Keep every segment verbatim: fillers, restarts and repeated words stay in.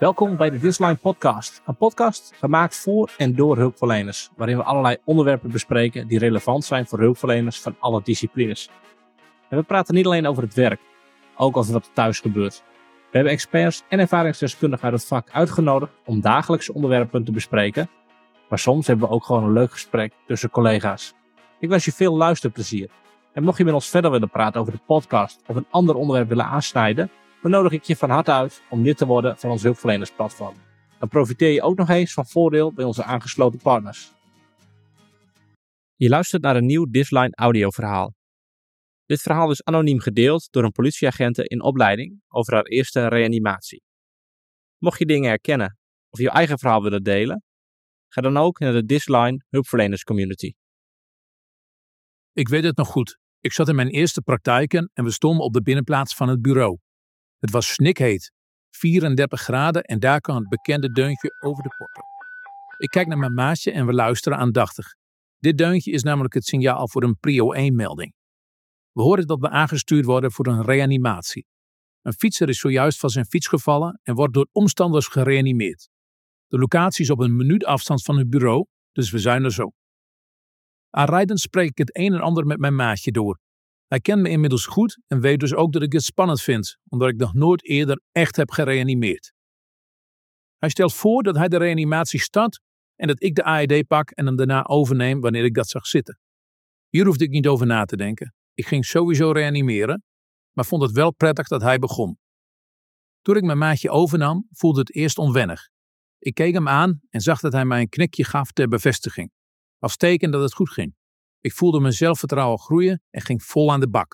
Welkom bij de Disline Podcast. Een podcast gemaakt voor en door hulpverleners, waarin we allerlei onderwerpen bespreken die relevant zijn voor hulpverleners van alle disciplines. En we praten niet alleen over het werk, ook over wat er thuis gebeurt. We hebben experts en ervaringsdeskundigen uit het vak uitgenodigd om dagelijkse onderwerpen te bespreken, maar soms hebben we ook gewoon een leuk gesprek tussen collega's. Ik wens je veel luisterplezier. En mocht je met ons verder willen praten over de podcast of een ander onderwerp willen aansnijden, dan nodig ik je van harte uit om lid te worden van ons hulpverlenersplatform. Dan profiteer je ook nog eens van voordeel bij onze aangesloten partners. Je luistert naar een nieuw Disline audioverhaal. Dit verhaal is anoniem gedeeld door een politieagente in opleiding over haar eerste reanimatie. Mocht je dingen herkennen of je eigen verhaal willen delen, ga dan ook naar de Disline hulpverlenerscommunity. Ik weet het nog goed. Ik zat in mijn eerste praktijken en we stonden op de binnenplaats van het bureau. Het was snikheet, vierendertig graden en daar kwam het bekende deuntje over de porto. Ik kijk naar mijn maatje en we luisteren aandachtig. Dit deuntje is namelijk het signaal voor een prio één melding. We horen dat we aangestuurd worden voor een reanimatie. Een fietser is zojuist van zijn fiets gevallen en wordt door omstanders gereanimeerd. De locatie is op een minuut afstand van het bureau, dus we zijn er zo. Aanrijdend spreek ik het een en ander met mijn maatje door. Hij kent me inmiddels goed en weet dus ook dat ik het spannend vind, omdat ik nog nooit eerder echt heb gereanimeerd. Hij stelt voor dat hij de reanimatie start en dat ik de A E D pak en hem daarna overneem wanneer ik dat zag zitten. Hier hoefde ik niet over na te denken. Ik ging sowieso reanimeren, maar vond het wel prettig dat hij begon. Toen ik mijn maatje overnam, voelde het eerst onwennig. Ik keek hem aan en zag dat hij mij een knikje gaf ter bevestiging. Als teken dat het goed ging. Ik voelde mijn zelfvertrouwen groeien en ging vol aan de bak.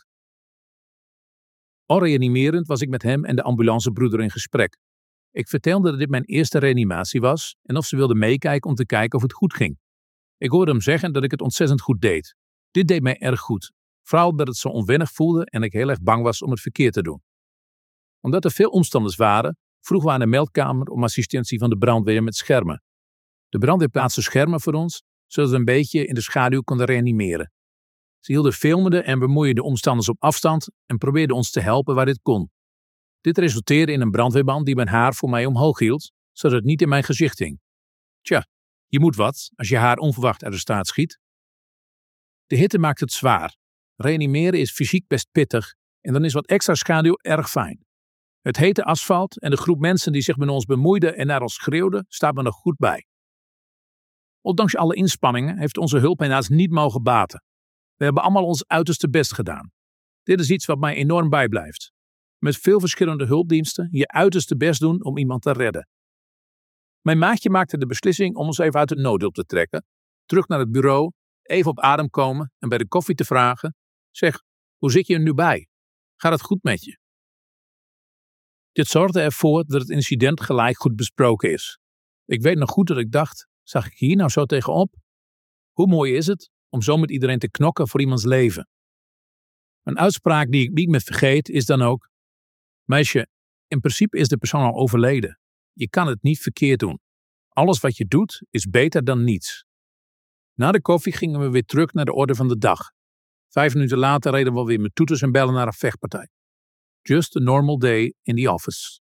Al reanimerend was ik met hem en de ambulancebroeder in gesprek. Ik vertelde dat dit mijn eerste reanimatie was en of ze wilden meekijken om te kijken of het goed ging. Ik hoorde hem zeggen dat ik het ontzettend goed deed. Dit deed mij erg goed. Vooral dat het zo onwennig voelde en ik heel erg bang was om het verkeerd te doen. Omdat er veel omstanders waren, vroegen we aan de meldkamer om assistentie van de brandweer met schermen. De brandweer plaatste schermen voor ons, zodat we een beetje in de schaduw konden reanimeren. Ze hielden filmden en bemoeiden de omstanders op afstand en probeerden ons te helpen waar dit kon. Dit resulteerde in een brandweerman die mijn haar voor mij omhoog hield, zodat het niet in mijn gezicht hing. Tja, je moet wat als je haar onverwacht uit de staart schiet. De hitte maakt het zwaar. Reanimeren is fysiek best pittig en dan is wat extra schaduw erg fijn. Het hete asfalt en de groep mensen die zich met ons bemoeiden en naar ons schreeuwden, staat me nog goed bij. Ondanks alle inspanningen heeft onze hulp helaas niet mogen baten. We hebben allemaal ons uiterste best gedaan. Dit is iets wat mij enorm bijblijft. Met veel verschillende hulpdiensten je uiterste best doen om iemand te redden. Mijn maatje maakte de beslissing om ons even uit het noodhulp te trekken, terug naar het bureau, even op adem komen en bij de koffie te vragen: zeg, hoe zit je er nu bij? Gaat het goed met je? Dit zorgde ervoor dat het incident gelijk goed besproken is. Ik weet nog goed dat ik dacht: zag ik hier nou zo tegenop? Hoe mooi is het om zo met iedereen te knokken voor iemands leven? Een uitspraak die ik niet meer vergeet is dan ook: meisje, in principe is de persoon al overleden. Je kan het niet verkeerd doen. Alles wat je doet is beter dan niets. Na de koffie gingen we weer terug naar de orde van de dag. Vijf minuten later reden we weer met toeters en bellen naar een vechtpartij. Just a normal day in the office.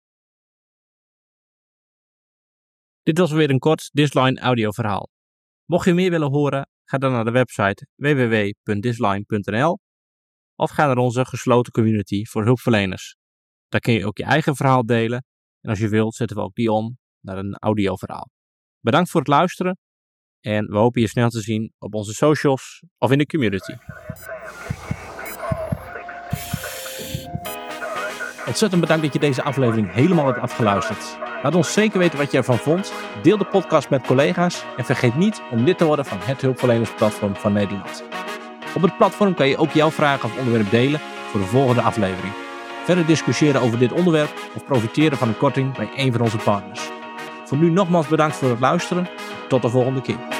Dit was weer een kort Disline audioverhaal. Mocht je meer willen horen, ga dan naar de website w w w punt disline punt n l of ga naar onze gesloten community voor hulpverleners. Daar kun je ook je eigen verhaal delen en als je wilt zetten we ook die om naar een audioverhaal. Bedankt voor het luisteren en we hopen je snel te zien op onze socials of in de community. Ontzettend bedankt dat je deze aflevering helemaal hebt afgeluisterd. Laat ons zeker weten wat je ervan vond. Deel de podcast met collega's en vergeet niet om lid te worden van het hulpverlenersplatform van Nederland. Op het platform kan je ook jouw vragen of onderwerp delen voor de volgende aflevering. Verder discussiëren over dit onderwerp of profiteren van een korting bij een van onze partners. Voor nu nogmaals bedankt voor het luisteren. Tot de volgende keer.